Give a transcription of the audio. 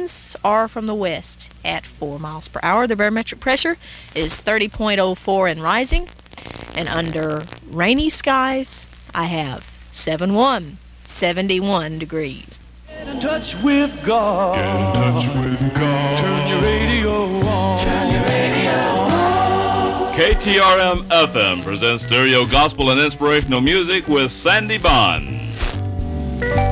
winds are from the west at 4 miles per hour. The barometric pressure is 30.04 and rising. And under rainy skies, I have 71 degrees. Get in touch with God. Get in touch with God. Turn your radio on. Turn your radio on. KTRM FM presents stereo gospel and inspirational music with Sandy Bond.